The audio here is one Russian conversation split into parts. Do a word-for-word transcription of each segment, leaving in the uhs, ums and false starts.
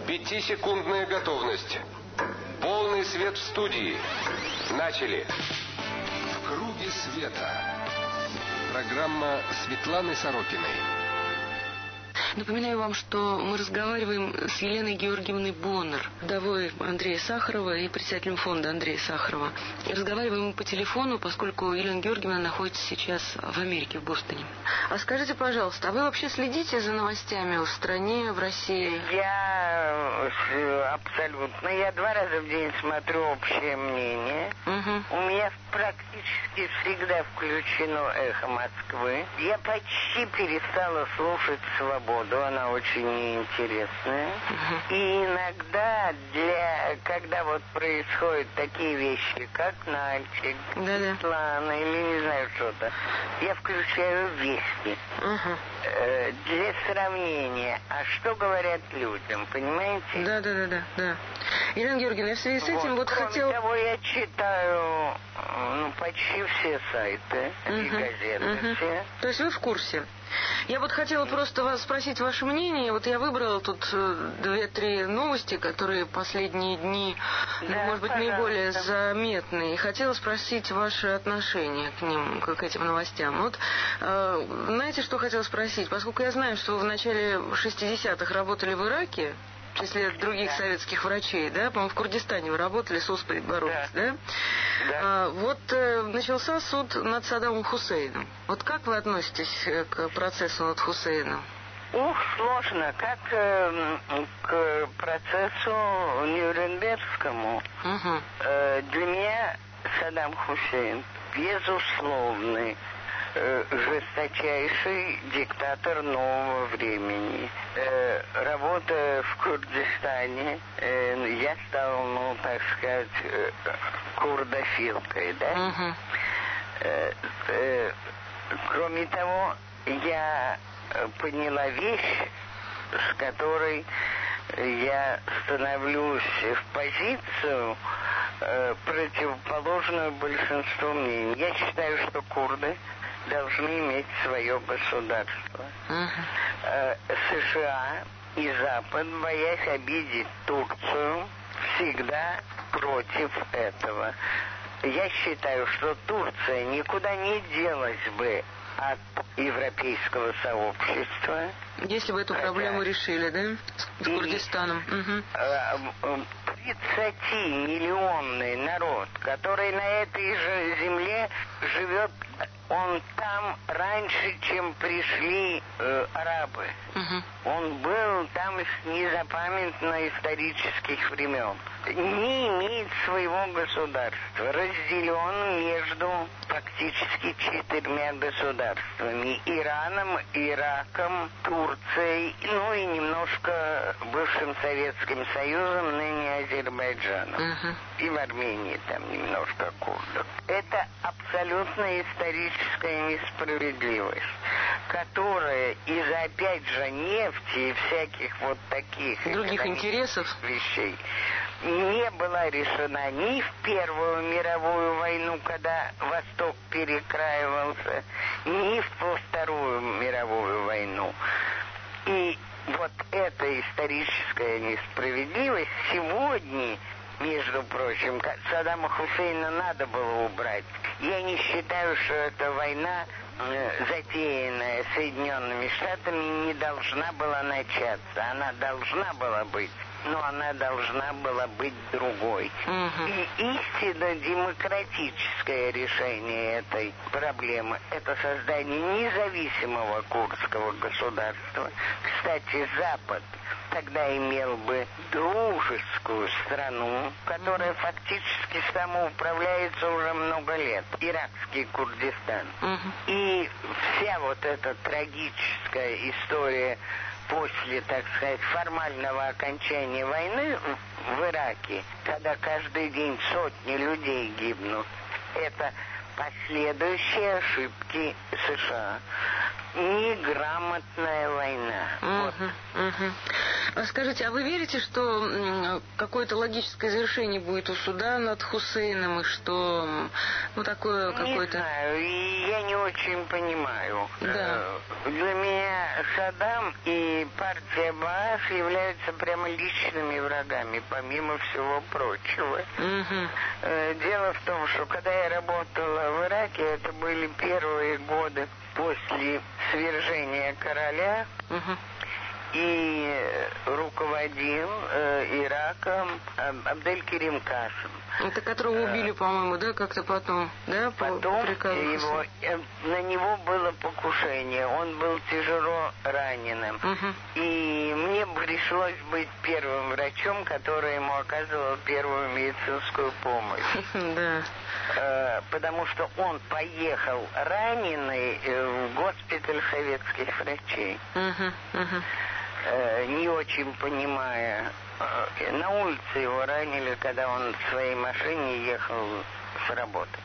Пятисекундная готовность. Полный свет в студии. Начали. В круге света. Программа Светланы Сорокиной. Напоминаю вам, что мы разговариваем с Еленой Георгиевной Боннер, вдовой Андрея Сахарова и председателем фонда Андрея Сахарова. Разговариваем по телефону, поскольку Елена Георгиевна находится сейчас в Америке, в Бостоне. А скажите, пожалуйста, а вы вообще следите за новостями в стране, в России? Я абсолютно. Я два раза в день смотрю «Общее мнение». Угу. У меня практически всегда включено «Эхо Москвы». Я почти перестала слушать «Свободу». Она очень неинтересная. Uh-huh. И иногда, для, когда вот происходят такие вещи, как Нальчик, Светлана или не знаю что-то, я включаю «Вести». Uh-huh. Э, для сравнения. А что говорят людям, понимаете? Да, да, да, да, да. Елена Георгиевна, я в связи с этим вот, вот кроме хотела... того, я читаю ну, почти все сайты uh-huh. и газеты uh-huh. все. То есть вы в курсе? Я вот хотела просто вас спросить ваше мнение. Вот я выбрала тут две-три новости, которые последние дни, да, ну, может быть, пожалуйста. Наиболее заметны. И хотела спросить ваше отношение к ним, к этим новостям. Вот, э, знаете, что хотела спросить? Поскольку я знаю, что вы в начале шестидесятых работали в Ираке, в числе других да. советских врачей, да, по-моему, в Курдистане вы работали, с оспой боролись, да? да? да. А, вот э, начался суд над Саддамом Хусейном. Вот как вы относитесь к процессу над Хусейном? Ух, сложно. Как э, к процессу Нюрнбергскому. Угу. Э, для меня Саддам Хусейн безусловный э, жесточайший диктатор нового времени. Э, работая в Курдистане, э, я стал, ну, так сказать, э, курдофилкой, да? Uh-huh. Э, э, кроме того, я поняла вещь, с которой я становлюсь в позицию, э, противоположную большинству мнений. Я считаю, что курды должны иметь свое государство. Uh-huh. Э, США и Запад, боясь обидеть Турцию, всегда против этого. Я считаю, что Турция никуда не делась бы от европейского сообщества. Если бы эту Хотя... проблему решили, да? С Курдистаном. Угу. тридцатимиллионный народ, который на этой же земле живет, он там раньше, чем пришли э, арабы. Uh-huh. Он был там с незапамятно исторических времен. Не имеет своего государства. Разделен между фактически четырьмя государствами. Ираном, Ираком, Турцией, ну и немножко бывшим Советским Союзом, ныне Азербайджаном. Uh-huh. И в Армении там немножко курдов. Это абсолютно историческая несправедливость, которая из-за, опять же, нефти и всяких вот таких других интересов вещей не была решена ни в Первую мировую войну, когда Восток перекраивался, ни в Вторую мировую войну. И вот эта историческая несправедливость сегодня, между прочим, Саддама Хусейна надо было убрать. Я не считаю, что эта война, затеянная Соединенными Штатами, не должна была начаться. Она должна была быть, но она должна была быть другой. Uh-huh. И истинно демократическое решение этой проблемы – это создание независимого курдского государства. Кстати, Запад тогда имел бы дружескую страну, которая uh-huh. фактически самоуправляется уже много лет. Иракский Курдистан. Uh-huh. И вся вот эта трагическая история после, так сказать, формального окончания войны в Ираке, когда каждый день сотни людей гибнут, это последующие ошибки США. Неграмотная война. Uh-huh, uh-huh. А скажите, а вы верите, что какое-то логическое завершение будет у суда над Хусейном, и что, ну, такое какое-то... Не знаю, и я не очень понимаю. Да. Для меня Саддам и партия Баас являются прямо личными врагами, помимо всего прочего. Угу. Дело в том, что когда я работала в Ираке, это были первые годы после свержения короля, угу. И руководил э, Ираком Абдель-Керим Касым. Это которого убили, по-моему, да, как-то потом, да? Потом по его, э, на него было покушение, он был тяжело раненым. Угу. И мне пришлось быть первым врачом, который ему оказывал первую медицинскую помощь. Да. Э, потому что он поехал раненый в госпиталь советских врачей. Угу, угу. Не очень понимая, на улице его ранили, когда он в своей машине ехал с работы.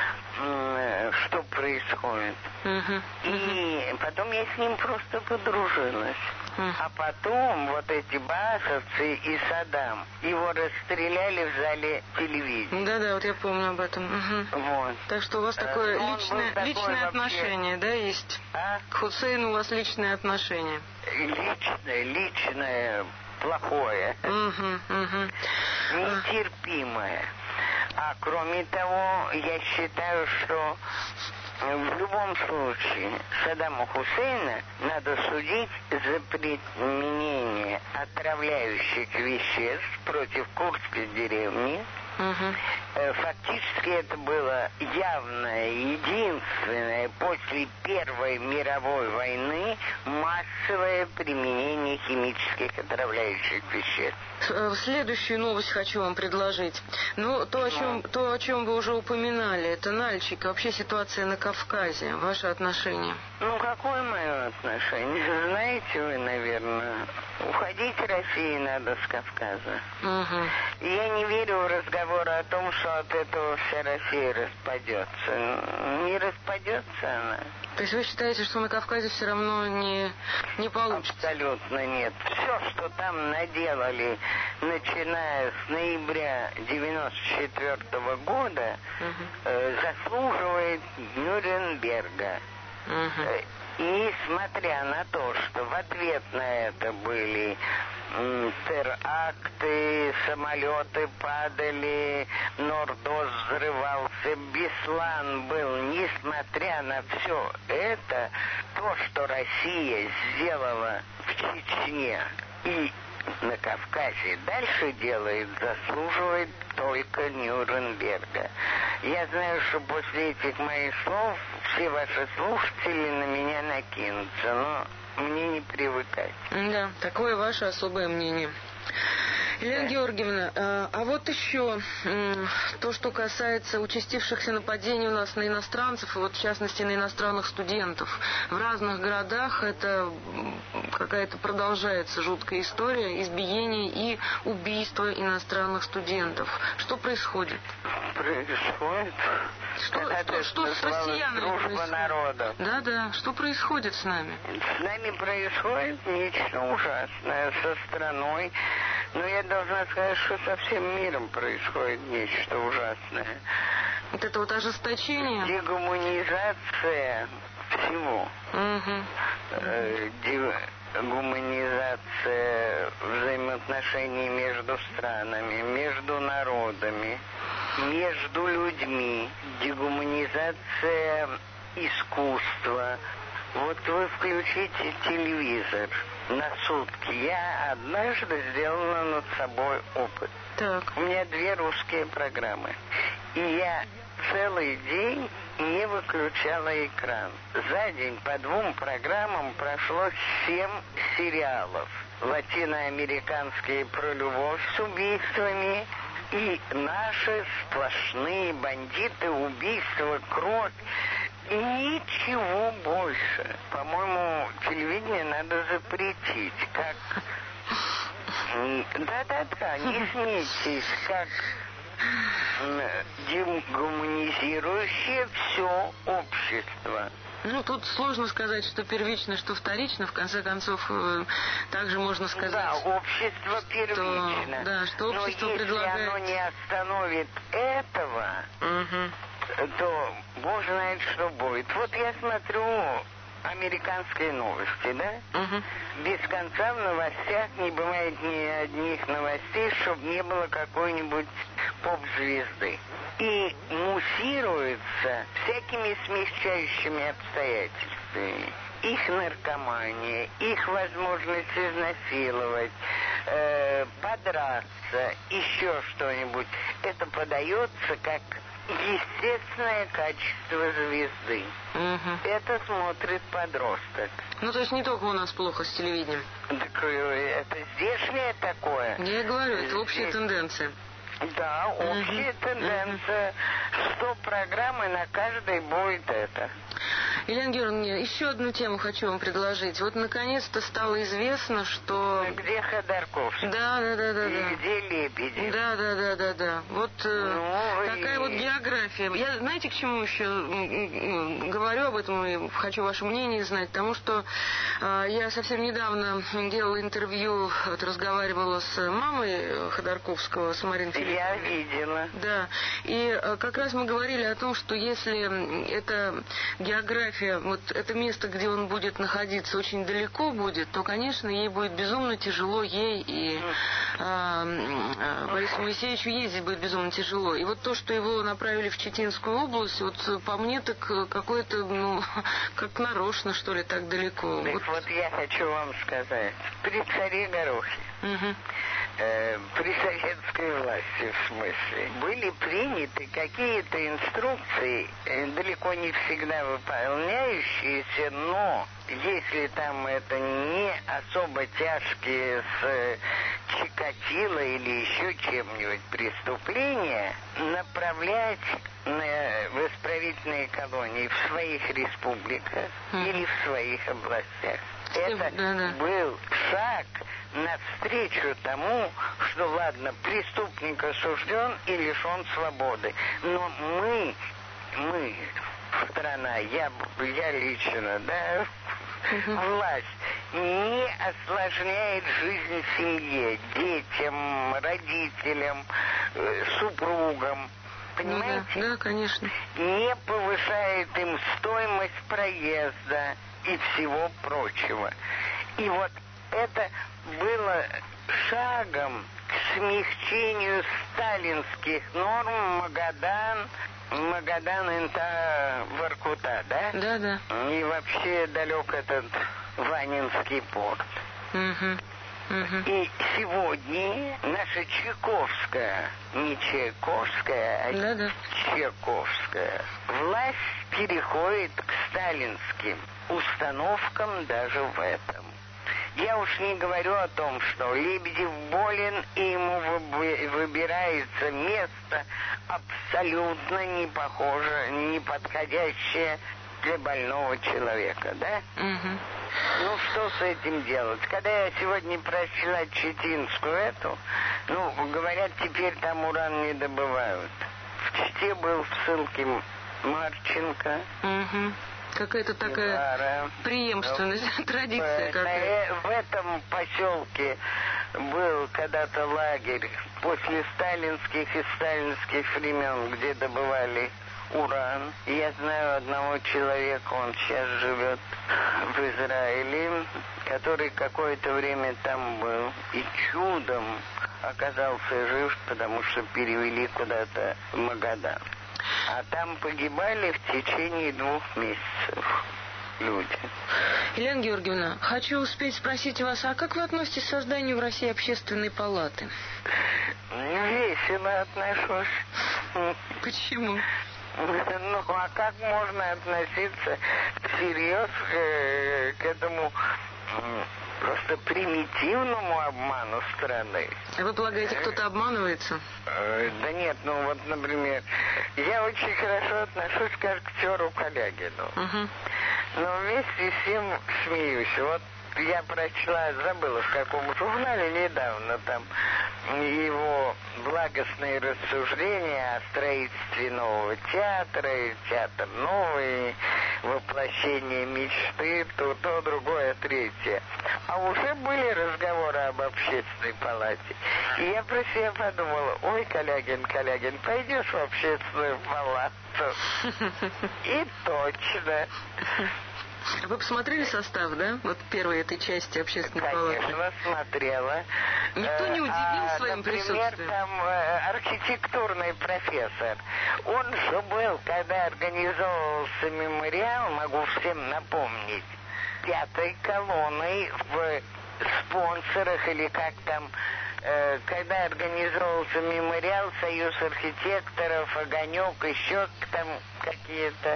Что происходит? Uh-huh. И потом я с ним просто подружилась. Uh-huh. А потом вот эти баасовцы и Саддам его расстреляли в зале телевидения. Да-да, вот я помню об этом. Uh-huh. Вот. Так что у вас такое Он личное, такой личное вообще... отношение, да, есть? А? К Хусейну у вас личное отношение? Личное, личное, плохое. Uh-huh, uh-huh. Нетерпимое. А кроме того, я считаю, что в любом случае Саддама Хусейна надо судить за применение отравляющих веществ против курдской деревни. Угу. Фактически это было явное, единственное после Первой мировой войны массовое применение химических отравляющих веществ. Следующую новость хочу вам предложить. Ну, то, о чем, то, о чем вы уже упоминали, это Нальчик, вообще ситуация на Кавказе, ваше отношение. Ну, какое мое отношение? Знаете вы, наверное, уходить России надо с Кавказа. Угу. Я не верю в разговор о том, что от этого вся Россия распадется. Не распадется она. То есть вы считаете, что на Кавказе все равно не, не получится? Абсолютно нет. Все, что там наделали, начиная с ноября девяносто четвёртого года, угу. э, заслуживает Нюрнберга. Угу. И смотря на то, что в ответ на это были м, теракты, самолеты падали, Нордост взрывался, Беслан был, несмотря на все это, то, что Россия сделала в Чечне и на Кавказе дальше делает, заслуживает только Нюрнберга. Я знаю, что после этих моих слов все ваши слушатели на меня накинутся, но мне не привыкать. Да, такое ваше особое мнение. Елена Георгиевна, а вот еще то, что касается участившихся нападений у нас на иностранцев, и вот в частности на иностранных студентов. В разных городах это какая-то продолжается жуткая история избиения и убийства иностранных студентов. Что происходит? Происходит? Что, что, что с россиянами происходит? Народа. Да-да, что происходит с нами? С нами происходит нечто ужасное со страной. Но я должна сказать, что со всем миром происходит нечто ужасное. Вот это вот ожесточение? Дегуманизация всего. Угу. Э, дегуманизация взаимоотношений между странами, между народами, между людьми. Дегуманизация искусства. Вот вы включите телевизор на сутки. Я однажды сделала над собой опыт. Так. У меня две русские программы. И я целый день не выключала экран. За день по двум программам прошло семь сериалов. Латиноамериканские про любовь с убийствами и наши сплошные бандиты, убийства, кровь. И ничего больше. По-моему, телевидение надо запретить. Как... Да-да-да, не смейтесь. Как дегуманизирующее все общество. Ну, тут сложно сказать, что первично, что вторично. В конце концов, также можно сказать... Да, общество первично. Что, да, что общество Но предлагает... если оно не остановит этого, угу. то бог знает, что будет. Вот я смотрю американские новости, да? Угу. Без конца в новостях не бывает ни одних новостей, чтобы не было какой-нибудь поп-звезды. И муссируется всякими смягчающими обстоятельствами. Их наркомания, их возможность изнасиловать, э, подраться, еще что-нибудь. Это подается как естественное качество звезды. Угу. Это смотрит подросток. Ну, то есть не только у нас плохо с телевидением. Так это здешнее такое. Я и говорю, это общая Здесь... тенденция. Да, общая uh-huh. тенденция. Uh-huh. сто программ, и на каждой будет это. Елена Георгиевна, еще одну тему хочу вам предложить. Вот наконец-то стало известно, что... Где Ходорковский? Да, да, да, да. И да. где Лебедев? Да, да, да, да, да. Вот ну, такая и... вот география. Я, знаете, к чему еще говорю об этом и хочу ваше мнение знать? Потому что э, я совсем недавно делала интервью, вот, разговаривала с мамой Ходорковского, с Мариной Филипповной. Я видела. Да. И э, как раз мы говорили о том, что если эта география, вот это место, где он будет находиться, очень далеко будет, то, конечно, ей будет безумно тяжело, ей и э, э, Борису Моисеевичу ездить будет безумно тяжело. И вот то, что его направили в Читинскую область, вот по мне так какое-то, ну, как нарочно, что ли, так далеко. Так вот. вот я хочу вам сказать, при царе Горохе, угу. э, при советской власти, в смысле, были приняты какие-то инструкции, э, далеко не всегда выполняющиеся, но если там это не особо тяжкие с э, Чикатило или еще чем-нибудь преступления, направлять на, в исправительные колонии в своих республиках mm. или в своих областях. Это да, да. был шаг навстречу тому, что, ладно, преступник осужден и лишен свободы, но мы, мы, страна, я, я лично, да, угу. власть не осложняет жизнь семье, детям, родителям, э, супругам. Понимаете? Ну, да, да, конечно. Не повышает им стоимость проезда и всего прочего. И вот это было шагом к смягчению сталинских норм Магадан, Магадан это Воркута, да? Да, да. И вообще далек этот Ванинский порт. Угу. Угу. И сегодня наша Чайковская, не Чайковская, а да, да. Чайковская власть переходит к сталинским установкам даже в этом. Я уж не говорю о том, что Лебедев болен, и ему выбирается место абсолютно не похоже, не подходящее для больного человека, да? Угу. Ну, что с этим делать? Когда я сегодня прочла Читинскую эту, ну, говорят, теперь там уран не добывают. В Чите был в ссылке Марченко. Угу. Какая-то такая Ивара. преемственность, ну, традиция какая-то. В этом поселке был когда-то лагерь после сталинских и сталинских времен, где добывали уран. Я знаю одного человека, он сейчас живет в Израиле, который какое-то время там был и чудом оказался жив, потому что перевели куда-то в Магадан. А там погибали в течение двух месяцев люди. Елена Георгиевна, хочу успеть спросить вас, а как вы относитесь к созданию в России общественной палаты? Весело отношусь. Почему? Ну, а как можно относиться всерьез к, к этому просто примитивному обману страны? А вы полагаете, кто-то обманывается? Да нет, ну вот, например, я очень хорошо отношусь к актеру Калягину. Угу. Но вместе с тем смеюсь. Вот я прочла, забыла в каком журнале недавно, там его благостные рассуждения о строительстве нового театра, и театр новый, воплощение мечты, то, то, другое, третье. А уже были разговоры об общественной палате. И я про себя подумала, ой, Калягин, Калягин, пойдешь в общественную палату? И точно. Вы посмотрели состав, да? Вот первой этой части общественной палаты? Конечно, смотрела. Никто не удивил а, своим например, присутствием? Например, там архитектурный профессор. Он же был, когда организовывался мемориал, могу всем напомнить, пятой колонной в спонсорах или как там, э, когда организовывался мемориал, Союз архитекторов, Огонек, еще там какие-то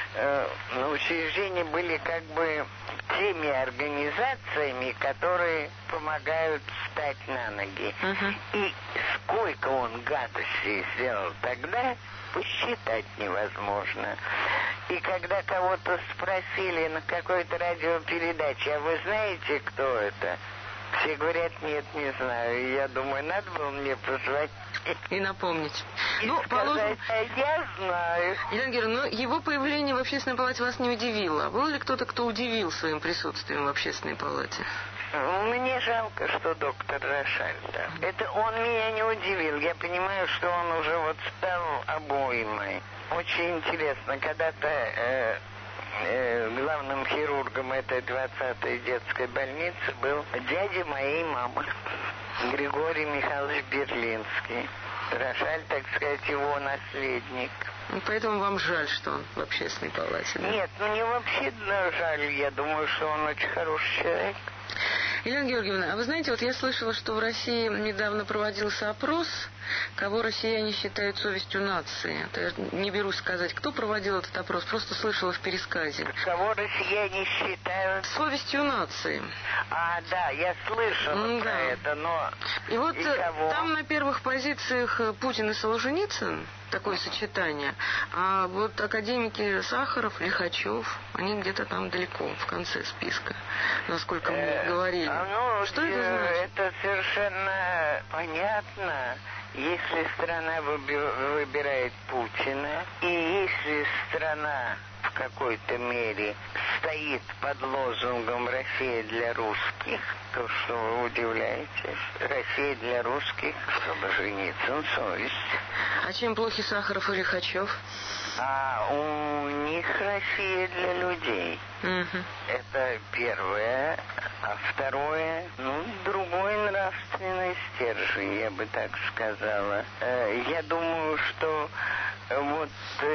э, учреждения были как бы теми организациями, которые помогают встать на ноги. Uh-huh. И сколько он гадостей сделал тогда, посчитать невозможно. И когда кого-то спросили на какой-то радиопередаче, а вы знаете, кто это? Все говорят, нет, не знаю. И я думаю, надо было мне позвонить. И напомнить. И ну, сказать, положим... а я знаю. Елена Георгиевна, ну, его появление в общественной палате вас не удивило. Был ли кто-то, кто удивил своим присутствием в общественной палате? Мне жалко, что доктор Рошаль там. Это он меня не удивил. Я понимаю, что он уже вот стал обоймой. Очень интересно, когда-то э, э, главным хирургом этой двадцатой детской больницы был дядя моей мамы, Григорий Михайлович Берлинский. Рошаль, так сказать, его наследник. Ну, поэтому вам жаль, что он в общественной палате, да? Нет, ну не вообще жаль. Я думаю, что он очень хороший человек. Елена Георгиевна, а вы знаете, вот я слышала, что в России недавно проводился опрос, кого россияне считают совестью нации. Это я не берусь сказать, кто проводил этот опрос, просто слышала в пересказе. Кого россияне считают совестью нации. А, да, я слышала да. про это, но... И вот и кого? Там на первых позициях Путин и Солженицын, такое сочетание, а вот академики Сахаров, Лихачев, они где-то там далеко, в конце списка, насколько мне э, говорили. А, ну, что это значит? Это совершенно понятно. Если страна выбирает Путина, и если страна в какой-то мере стоит под лозунгом «Россия для русских», то что вы удивляетесь? Россия для русских, Солженицын, совесть. А чем плохи Сахаров и Лихачев? А у них Россия для людей. Угу. Это первое. А второе, ну, другой нравственный стержень, я бы так сказала. Я думаю, что вот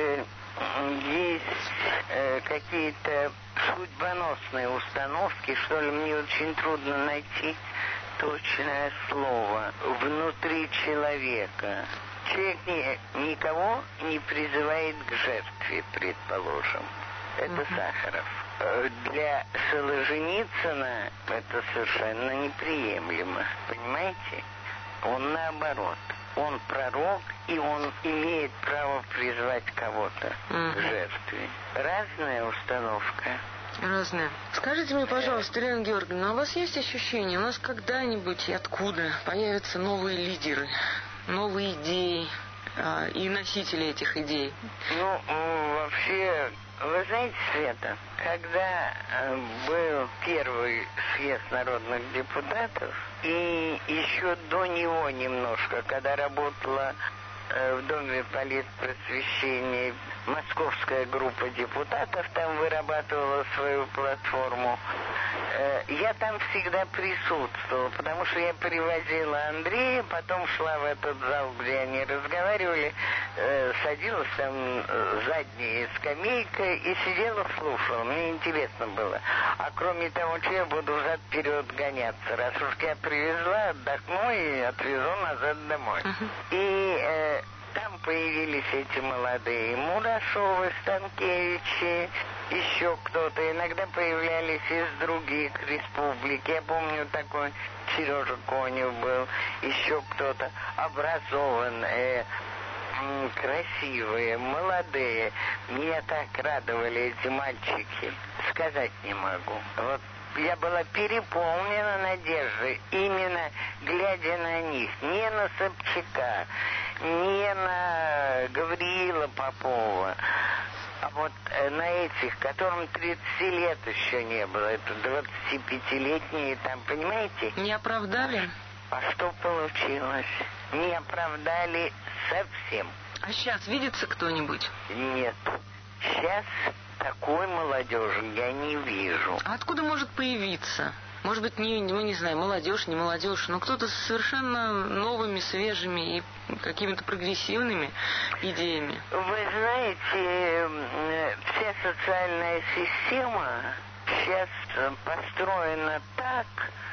есть какие-то судьбоносные установки, что ли, мне очень трудно найти точное слово, внутри человека. Человек ни, никого не призывает к жертве, предположим. Это uh-huh. Сахаров. Для Солженицына это совершенно неприемлемо. Понимаете? Он наоборот. Он пророк, и он имеет право призвать кого-то uh-huh. к жертве. Разная установка. Разная. Скажите мне, пожалуйста, Елена Георгиевна, а у вас есть ощущение, у нас когда-нибудь и откуда появятся новые лидеры, новые идеи а, и носители этих идей? Ну, вообще, вы знаете, Света, когда был первый съезд народных депутатов, и еще до него немножко, когда работала в Доме политпросвещения московская группа депутатов, там вырабатывала свою платформу. Я там всегда присутствовала, потому что я привозила Андрея, потом шла в этот зал, где они разговаривали, садилась там задней скамейкой и сидела, слушала. Мне интересно было. А кроме того, что я буду взад-вперед гоняться? Раз уж я привезла, отдохну и отвезу назад домой. Uh-huh. И э, там появились эти молодые Мурашовы, Станкевичи, еще кто-то. Иногда появлялись из других республик. Я помню, такой Сережа Конев был, еще кто-то образованный, красивые, молодые. Меня так радовали эти мальчики. Сказать не могу. Вот я была переполнена надеждой, именно глядя на них. Не на Собчака, не на Гавриила Попова, А вот э, на этих, которым тридцати лет еще не было, это двадцатипятилетние, там, понимаете? Не оправдали? А что получилось? Не оправдали совсем. А сейчас видится кто-нибудь? Нет. Сейчас такой молодежи я не вижу. А откуда может появиться? Может быть, не, мы не знаем, молодежь, не молодежь, но кто-то с совершенно новыми, свежими и какими-то прогрессивными идеями. Вы знаете, вся социальная система сейчас построена так,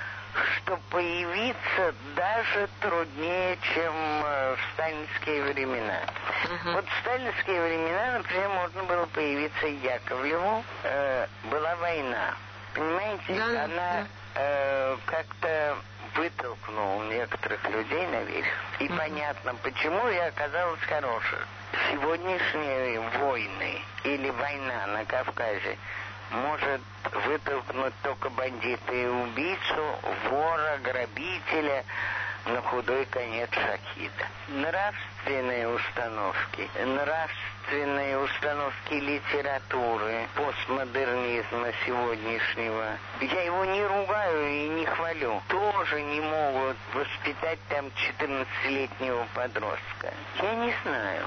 что появиться даже труднее, чем в сталинские времена. Uh-huh. Вот в сталинские времена, например, можно было появиться Яковлеву. Э, была война. Понимаете? Да, Она да. Э, как-то вытолкнула некоторых людей наверх. И uh-huh. понятно, почему я оказалась хорошей. Сегодняшние войны или война на Кавказе может вытолкнуть только бандита и убийцу, вора, грабителя, на худой конец шахида. Нравственные установки, нравственные установки литературы, постмодернизма сегодняшнего, я его не ругаю и не хвалю, тоже не могут воспитать там четырнадцатилетнего подростка. Я не знаю.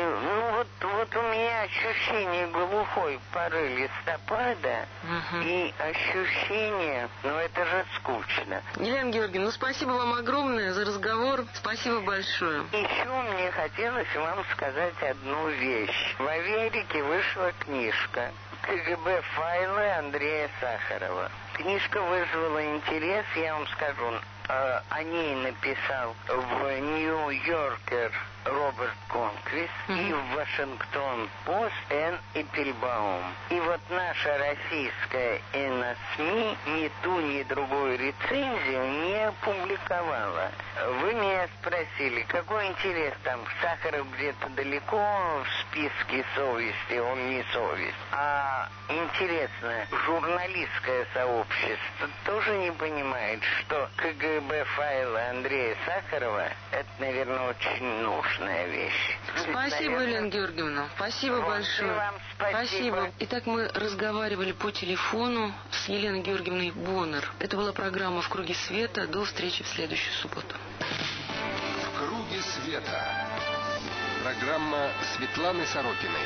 Ну вот, вот у меня ощущение глухой поры листопада угу. и ощущение, ну это же скучно. Елена Георгиевна, ну спасибо вам огромное за разговор. Спасибо большое. Еще мне хотелось вам сказать одну вещь. В Америке вышла книжка «КГБ файлы» Андрея Сахарова. Книжка вызвала интерес, я вам скажу. Э, о ней написал в «Нью-Йоркер» Роберт Конквист mm-hmm. и в «Вашингтон-Пост» Энн Эппельбаум. И вот наша российская ИНАСМИ ни ту, ни другую рецензию не опубликовала. Вы меня спросили, какой интерес там? Сахаров где-то далеко в списке совести, он не совесть. А интересно, журналистское сообщество тоже не понимает, что КГБ файлы Андрея Сахарова — это, наверное, очень нужная вещь. Спасибо, наверное... Елена Георгиевна. Спасибо вот, большое. Вам спасибо. спасибо. Итак, мы разговаривали по телефону с Еленой Георгиевной Боннер. Это была программа «В круге света». До встречи в следующую субботу. «В круге света». Программа Светланы Сорокиной.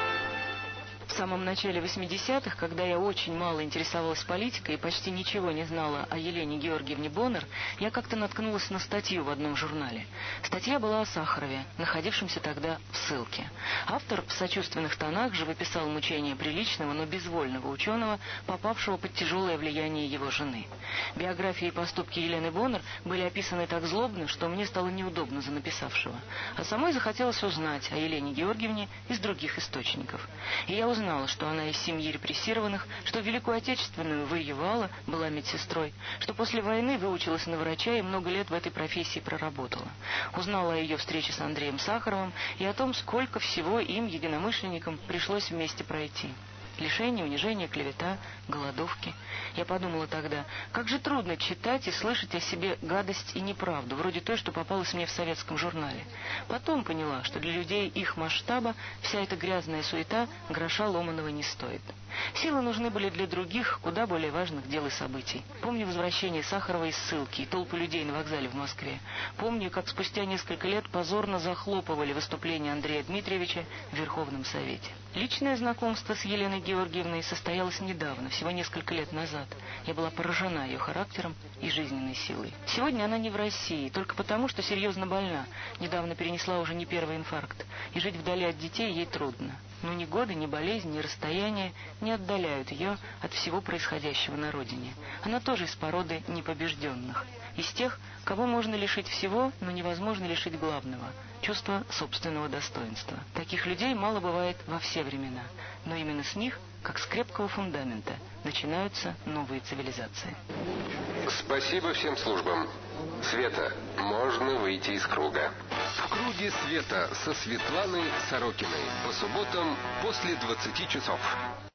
В самом начале восьмидесятых, когда я очень мало интересовалась политикой и почти ничего не знала о Елене Георгиевне Боннер, я как-то наткнулась на статью в одном журнале. Статья была о Сахарове, находившемся тогда в ссылке. Автор в сочувственных тонах живописал мучения приличного, но безвольного ученого, попавшего под тяжелое влияние его жены. Биографии и поступки Елены Боннер были описаны так злобно, что мне стало неудобно за написавшего. А самой захотелось узнать о Елене Георгиевне из других источников. И я узнала, Знала, что она из семьи репрессированных, что в Великую Отечественную воевала, была медсестрой, что после войны выучилась на врача и много лет в этой профессии проработала. Узнала о ее встрече с Андреем Сахаровым и о том, сколько всего им, единомышленникам, пришлось вместе пройти. Лишение, унижение, клевета, голодовки. Я подумала тогда, как же трудно читать и слышать о себе гадость и неправду, вроде той, что попалась мне в советском журнале. Потом поняла, что для людей их масштаба вся эта грязная суета гроша ломаного не стоит. Силы нужны были для других, куда более важных дел и событий. Помню возвращение Сахарова из ссылки и толпы людей на вокзале в Москве. Помню, как спустя несколько лет позорно захлопывали выступление Андрея Дмитриевича в Верховном Совете. Личное знакомство с Еленой Георгиевной состоялось недавно, всего несколько лет назад. Я была поражена ее характером и жизненной силой. Сегодня она не в России, только потому, что серьезно больна. Недавно перенесла уже не первый инфаркт. И жить вдали от детей ей трудно. Но ни годы, ни болезнь, ни расстояние не отдаляют ее от всего происходящего на родине. Она тоже из породы непобежденных. Из тех, кого можно лишить всего, но невозможно лишить главного – чувства собственного достоинства. Таких людей мало бывает во все времена. Но именно с них, как с крепкого фундамента, начинаются новые цивилизации. Спасибо всем службам. Света, можно выйти из круга. В круге света со Светланой Сорокиной. По субботам после двадцати часов.